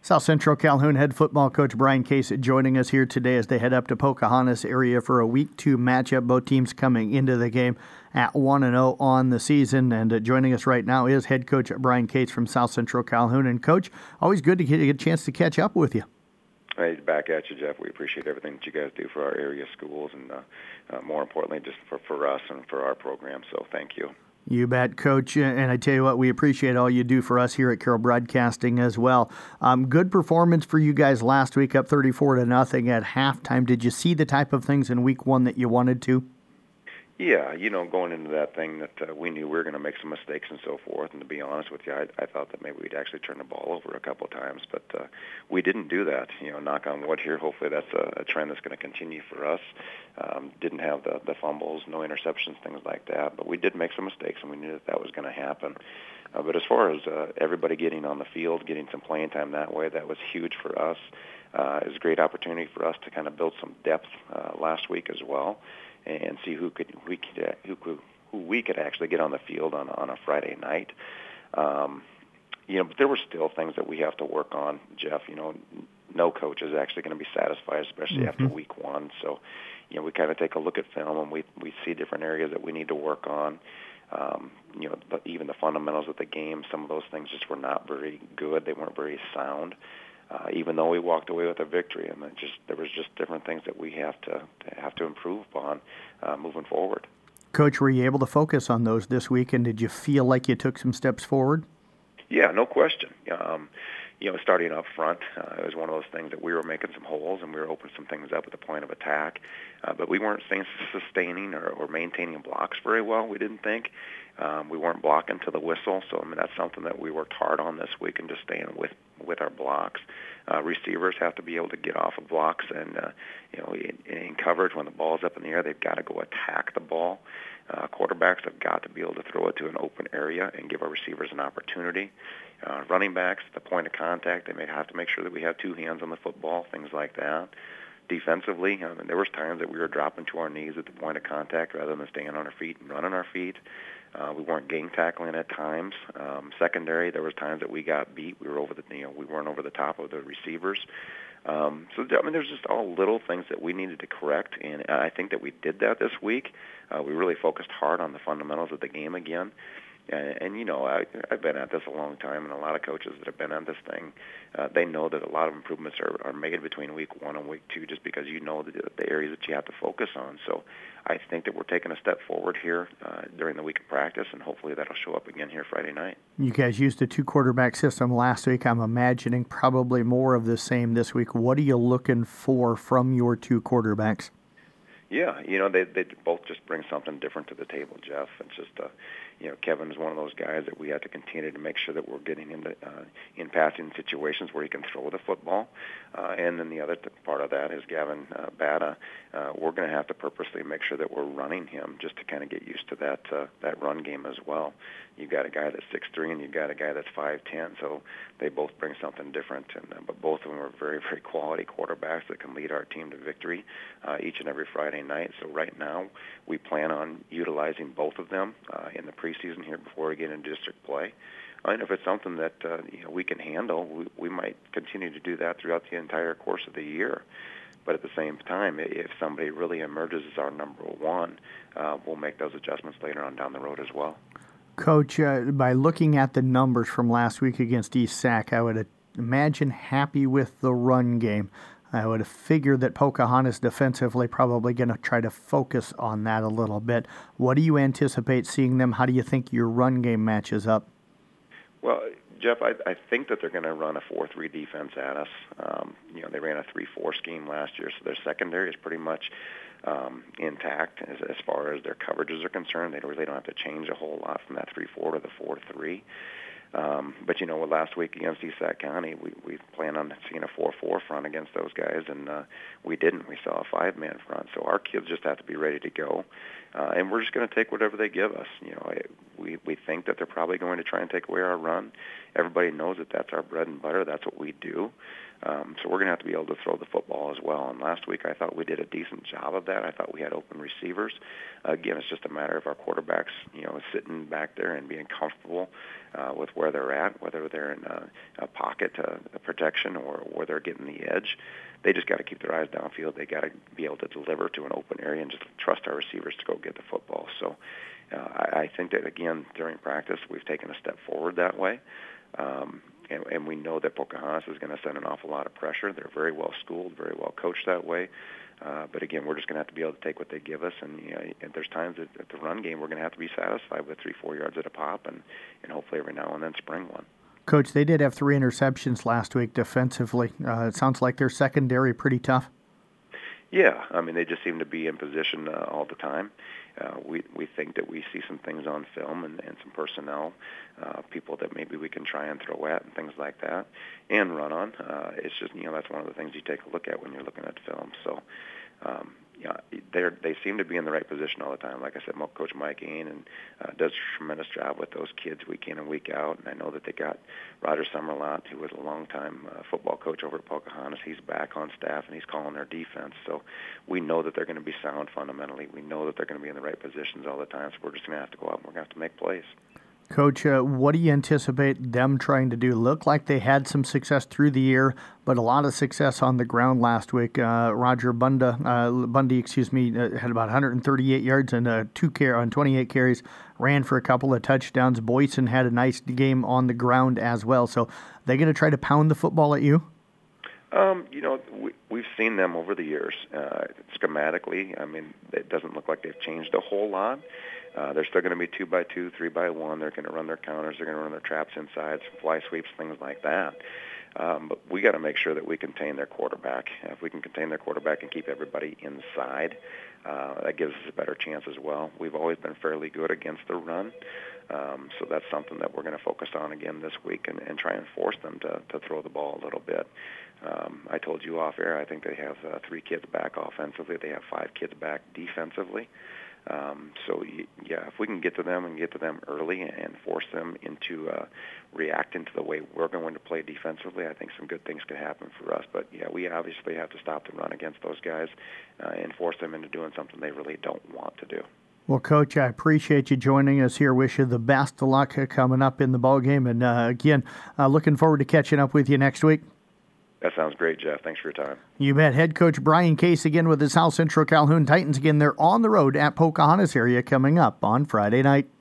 South Central Calhoun head football coach Brian Case joining us here today as they head up to Pocahontas area for a Week 2 matchup. Both teams coming into the game at 1-0 on the season. And joining us right now is head coach Brian Case from South Central Calhoun. And, Coach, always good to get a chance to catch up with you. Hey, back at you, Jeff. We appreciate everything that you guys do for our area schools and, more importantly, just for us and for our program. So thank you. You bet, Coach. And I tell you what, we appreciate all you do for us here at Carroll Broadcasting as well. Good performance for you guys last week, up 34-0 at halftime. Did you see the type of things in Week 1 that you wanted to? Yeah, going into that thing that we knew we were going to make some mistakes and so forth. And to be honest with you, I thought that maybe we'd actually turn the ball over a couple of times, but we didn't do that. Knock on wood here. Hopefully that's a trend that's going to continue for us. Didn't have the fumbles, no interceptions, things like that. But we did make some mistakes, and we knew that was going to happen. But as far as everybody getting on the field, getting some playing time that way, that was huge for us. It was a great opportunity for us to kind of build some depth last week as well, and see who we could actually get on the field on a Friday night. But there were still things that we have to work on, Jeff. No coach is actually going to be satisfied, especially after Week 1. So, we kind of take a look at film and we see different areas that we need to work on. But even the fundamentals of the game, some of those things just were not very good. They weren't very sound. Even though we walked away with a victory, and there was just different things that we have to improve upon moving forward. Coach, were you able to focus on those this week, and did you feel like you took some steps forward? Yeah, no question. Starting up front, it was one of those things that we were making some holes and we were opening some things up at the point of attack, but we weren't sustaining or maintaining blocks very well, we didn't think. We weren't blocking to the whistle, so that's something that we worked hard on this week and just staying with our blocks. Receivers have to be able to get off of blocks and, in coverage when the ball's up in the air, they've got to go attack the ball. Quarterbacks have got to be able to throw it to an open area and give our receivers an opportunity. Running backs, at the point of contact, they may have to make sure that we have two hands on the football, things like that. Defensively, there was times that we were dropping to our knees at the point of contact rather than staying on our feet and running our feet. We weren't gang tackling at times. Secondary, there was times that we got beat. We weren't over the top of the receivers. There's just all little things that we needed to correct, and I think that we did that this week. We really focused hard on the fundamentals of the game again. And I've been at this a long time, and a lot of coaches that have been on this thing, they know that a lot of improvements are made between Week 1 and Week 2 just because you know the areas that you have to focus on. So I think that we're taking a step forward here during the week of practice, and hopefully that'll show up again here Friday night. You guys used a 2-quarterback system last week. I'm imagining probably more of the same this week. What are you looking for from your 2 quarterbacks? Yeah, they both just bring something different to the table, Jeff. It's just, Kevin is one of those guys that we have to continue to make sure that we're getting into in passing situations where he can throw the football. And then the other part of that is Gavin Bada. We're going to have to purposely make sure that we're running him just to kind of get used to that run game as well. You've got a guy that's 6'3", and you've got a guy that's 5'10", so they both bring something different. But both of them are very, very quality quarterbacks that can lead our team to victory each and every Friday night. So right now we plan on utilizing both of them in the preseason here before we get into district play. And if it's something that we can handle, we might continue to do that throughout the entire course of the year. But at the same time, if somebody really emerges as our number one, we'll make those adjustments later on down the road as well. Coach, by looking at the numbers from last week against East Sac, I would imagine happy with the run game. I would figure that Pocahontas defensively probably going to try to focus on that a little bit. What do you anticipate seeing them? How do you think your run game matches up? Well, Jeff, I think that they're going to run a 4-3 defense at us. They ran a 3-4 scheme last year, so their secondary is pretty much intact as far as their coverages are concerned. They really don't have to change a whole lot from that 3-4 to the 4-3. But last week against East Sac County, we planned on seeing a 4-4 front against those guys, and we didn't. We saw a 5-man front. So our kids just have to be ready to go, and we're just going to take whatever they give us. We think that they're probably going to try and take away our run, everybody knows that that's our bread and butter. That's what we do. So we're going to have to be able to throw the football as well. And last week I thought we did a decent job of that. I thought we had open receivers. Again, it's just a matter of our quarterbacks, sitting back there and being comfortable with where they're at, whether they're in a pocket protection or where they're getting the edge. They just got to keep their eyes downfield. They got to be able to deliver to an open area and just trust our receivers to go get the football. So I think that, again, during practice, we've taken a step forward that way. And we know that Pocahontas is going to send an awful lot of pressure. They're very well schooled, very well coached that way. But again, we're just going to have to be able to take what they give us. And, and there's times at the run game we're going to have to be satisfied with 3-4 yards at a pop, and hopefully every now and then spring one. Coach, they did have 3 interceptions last week defensively. It sounds like their secondary pretty tough. Yeah, I mean, they just seem to be in position all the time. We think that we see some things on film and some personnel, people that maybe we can try and throw at and things like that, and run on. It's just, that's one of the things you take a look at when you're looking at film. So, they seem to be in the right position all the time. Like I said, Coach Mike Ain does a tremendous job with those kids week in and week out. And I know that they got Roger Summerlot, who was a longtime football coach over at Pocahontas. He's back on staff, and he's calling their defense. So we know that they're going to be sound fundamentally. We know that they're going to be in the right positions all the time. So we're just going to have to go out and we're going to have to make plays. Coach, what do you anticipate them trying to do? Looked like they had some success through the year, but a lot of success on the ground last week. Roger Bundy, had about 138 yards and on 28 carries, ran for a couple of touchdowns. Boyson had a nice game on the ground as well. So they're going to try to pound the football at you? We've seen them over the years. Schematically, I mean, it doesn't look like they've changed a whole lot. They're still going to be 2x2, 3x1. They're going to run their counters. They're going to run their traps inside, some fly sweeps, things like that. But we got to make sure that we contain their quarterback. If we can contain their quarterback and keep everybody inside, that gives us a better chance as well. We've always been fairly good against the run, so that's something that we're going to focus on again this week and try and force them to throw the ball a little bit. I told you off air, I think they have 3 kids back offensively. They have 5 kids back defensively. If we can get to them and get to them early and force them into reacting to the way we're going to play defensively, I think some good things could happen for us. But, we obviously have to stop the run against those guys and force them into doing something they really don't want to do. Well, Coach, I appreciate you joining us here. Wish you the best of luck coming up in the ballgame. And, again, looking forward to catching up with you next week. That sounds great, Jeff. Thanks for your time. You bet. Head coach Brian Case again with the South Central Calhoun Titans. Again, they're on the road at Pocahontas area coming up on Friday night.